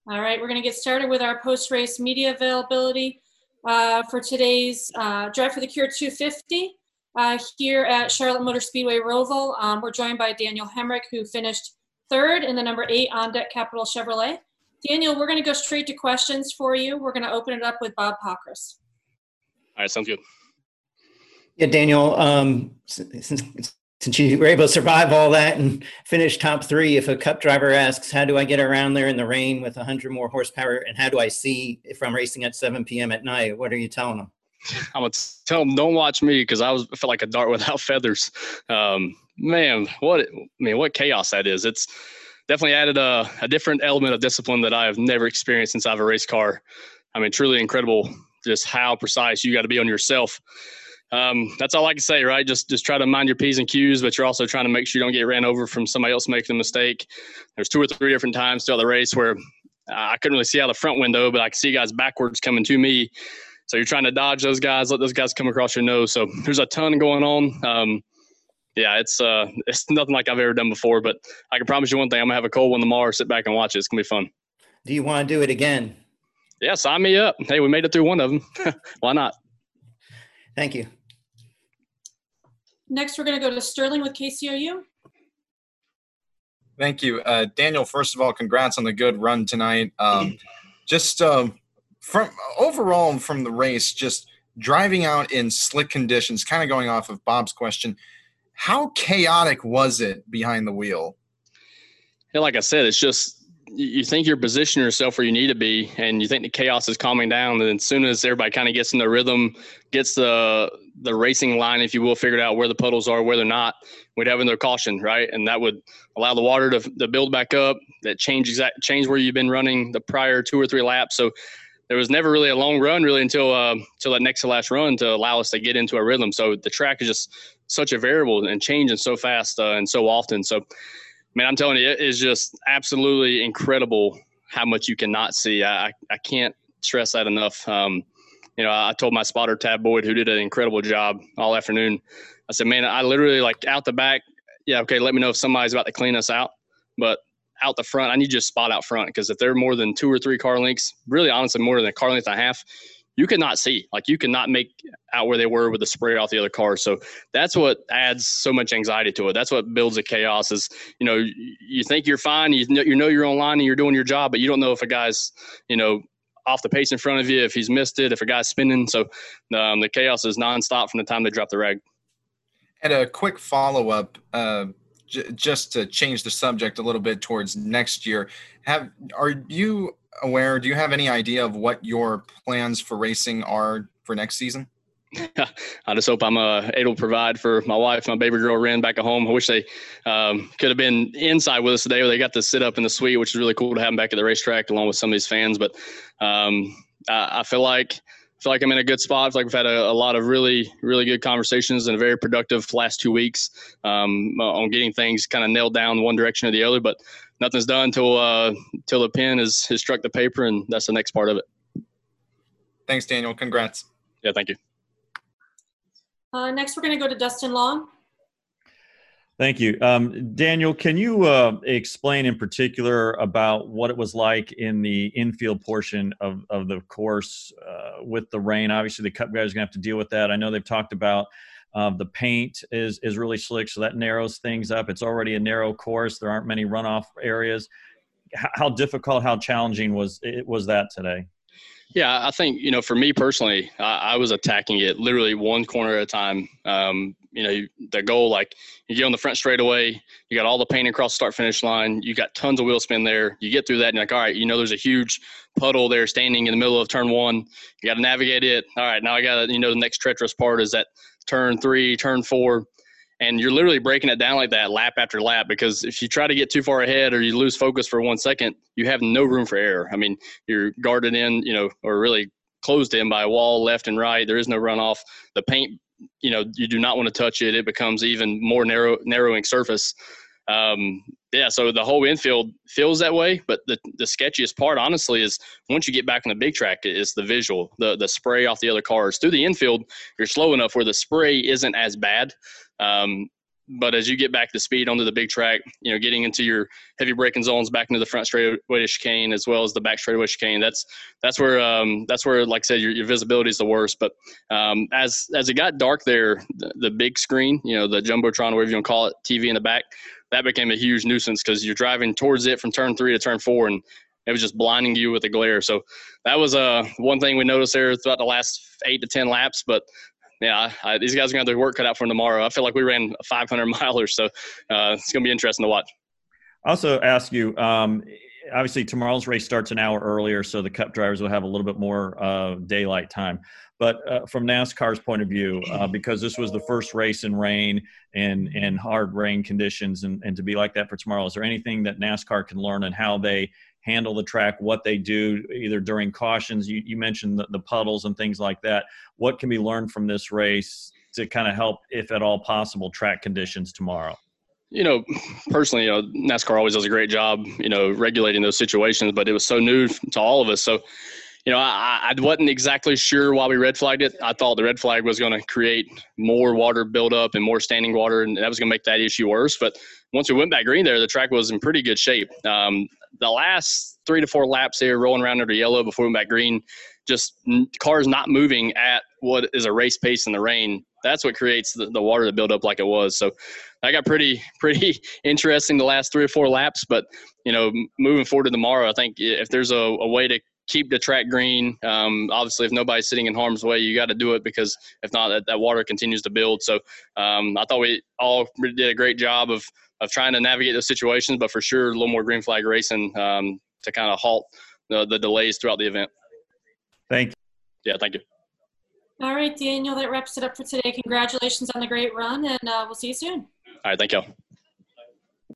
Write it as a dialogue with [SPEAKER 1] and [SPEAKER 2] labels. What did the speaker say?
[SPEAKER 1] All right, we're going to get started with our post-race media availability for today's Drive for the Cure 250 here at Charlotte Motor Speedway Roval. We're joined by Daniel Hemrick, who finished third in the number 8 On Deck Capital Chevrolet. Daniel, we're going to go straight to questions for you. We're going to open it up with Bob Pockrass.
[SPEAKER 2] All right, sounds good.
[SPEAKER 3] Yeah, Daniel, since you were able to survive all that and finish top 3, if a Cup driver asks, how do I get around there in the rain with 100 more horsepower, and how do I see if I'm racing at 7 p.m. at night, what are you telling them?
[SPEAKER 2] I'm going to tell them don't watch me because I felt like a dart without feathers. Man, what chaos that is. It's definitely added a different element of discipline that I have never experienced since I have a race car. I mean, truly incredible just how precise you got to be on yourself. That's all I can say, right? Just try to mind your P's and Q's, but you're also trying to make sure you don't get ran over from somebody else making a mistake. There's 2 or 3 different times throughout the race where I couldn't really see out the front window, but I could see guys backwards coming to me. So you're trying to dodge those guys, let those guys come across your nose. So there's a ton going on. Yeah, it's nothing like I've ever done before, but I can promise you one thing, I'm going to have a cold one tomorrow, sit back and watch it. It's going to be fun.
[SPEAKER 3] Do you want to do it again?
[SPEAKER 2] Yeah, sign me up. Hey, we made it through one of them. Why not?
[SPEAKER 3] Thank you.
[SPEAKER 1] Next, we're going to go to Sterling with KCOU.
[SPEAKER 4] Thank you. Daniel, first of all, congrats on the good run tonight. From overall from the race, just driving out in slick conditions, kind of going off of Bob's question, how chaotic was it behind the wheel?
[SPEAKER 2] Yeah, like I said, it's just you think you're positioning yourself where you need to be, and you think the chaos is calming down. And as soon as everybody kind of gets in the rhythm, gets the racing line, if you will, figured out where the puddles are, where they're not, we'd have in their caution, right? And that would allow the water to build back up, that change where you've been running the prior 2 or 3 laps. So there was never really a long run really until that next to last run to allow us to get into a rhythm. So the track is just such a variable and changing so fast and so often. So, man, I'm telling you, it is just absolutely incredible how much you cannot see. I can't stress that enough. I told my spotter, Tab Boyd, who did an incredible job all afternoon, I said, man, I literally, like, out the back, yeah, okay, let me know if somebody's about to clean us out. But out the front, I need you to spot out front, because if they're more than 2 or 3 car lengths, really honestly more than a car length and a half, you could not see. Like, you could not make out where they were with the spray off the other cars. So that's what adds so much anxiety to it. That's what builds the chaos is, you think you're fine. You know you're on line and you're doing your job, but you don't know if a guy's, off the pace in front of you, if he's missed it, if a guy's spinning. So the chaos is nonstop from the time they drop the rag.
[SPEAKER 4] And a quick follow-up, just to change the subject a little bit towards next year. Are you aware, do you have any idea of what your plans for racing are for next season?
[SPEAKER 2] I just hope I'm able to provide for my wife, my baby girl, Ren, back at home. I wish they could have been inside with us today, where they got to sit up in the suite, which is really cool to have them back at the racetrack along with some of these fans. But I feel like I'm in a good spot. I feel like we've had a lot of really, really good conversations and a very productive last 2 weeks on getting things kind of nailed down one direction or the other. But nothing's done till the pen has struck the paper, and that's the next part of it.
[SPEAKER 4] Thanks, Daniel. Congrats.
[SPEAKER 2] Yeah, thank you.
[SPEAKER 1] Next, we're going to go to Dustin Long.
[SPEAKER 5] Thank you. Daniel, can you explain in particular about what it was like in the infield portion of the course with the rain? Obviously, the Cup guys are going to have to deal with that. I know they've talked about the paint is really slick, so that narrows things up. It's already a narrow course. There aren't many runoff areas. How difficult, how challenging was that today?
[SPEAKER 2] Yeah, I think, for me personally, I was attacking it literally one corner at a time. The goal, like, you get on the front straightaway, you got all the paint across the start-finish line, you got tons of wheel spin there. You get through that, and you're like, all right, there's a huge puddle there standing in the middle of turn 1. You got to navigate it. All right, now I got to, the next treacherous part is that turn 3, turn 4. And you're literally breaking it down like that lap after lap, because if you try to get too far ahead or you lose focus for 1 second, you have no room for error. I mean, you're guarded in, or really closed in by a wall left and right. There is no runoff. The paint, you do not want to touch it. It becomes even more narrowing surface. So the whole infield feels that way. But the sketchiest part, honestly, is once you get back on the big track, is the visual, the spray off the other cars. Through the infield, you're slow enough where the spray isn't as bad. But as you get back to speed onto the big track, you know, getting into your heavy braking zones back into the front straightaway chicane as well as the back straightaway chicane, that's where like I said, your visibility is the worst. But as it got dark there, the big screen, you know, the jumbotron, whatever you want to call it, TV in the back, that became a huge nuisance because you're driving towards it from turn 3 to turn 4, and it was just blinding you with the glare. So that was one thing we noticed there throughout the last 8 to 10 laps. But yeah, these guys are going to have their work cut out for them tomorrow. I feel like we ran a 500 miler, so it's going to be interesting to watch.
[SPEAKER 5] I also ask you, obviously tomorrow's race starts an hour earlier, so the Cup drivers will have a little bit more daylight time. But from NASCAR's point of view, because this was the first race in rain and hard rain conditions, and to be like that for tomorrow, is there anything that NASCAR can learn in how they handle the track, what they do either during cautions? You mentioned the puddles and things like that. What can be learned from this race to kind of help, if at all possible, track conditions tomorrow?
[SPEAKER 2] You know, personally, you know, NASCAR always does a great job, you know, regulating those situations, but it was so new to all of us. So, you know, I wasn't exactly sure why we red flagged it. I thought the red flag was going to create more water buildup and more standing water, and that was going to make that issue worse. But once we went back green there, the track was in pretty good shape. The last 3 to 4 laps here, rolling around under yellow before we went back green, just cars not moving at what is a race pace in the rain. That's what creates the water to build up like it was. So that got pretty interesting the last 3 or 4 laps. But, you know, moving forward to tomorrow, I think if there's a way to keep the track green, obviously if nobody's sitting in harm's way, you got to do it, because if not, that water continues to build. So I thought we all did a great job of trying to navigate those situations, but for sure a little more green flag racing to kind of halt the delays throughout the event.
[SPEAKER 5] Thank you.
[SPEAKER 2] Yeah, thank you.
[SPEAKER 1] All right, Daniel, that wraps it up for today. Congratulations on the great run, and we'll see you soon.
[SPEAKER 2] All right, thank y'all.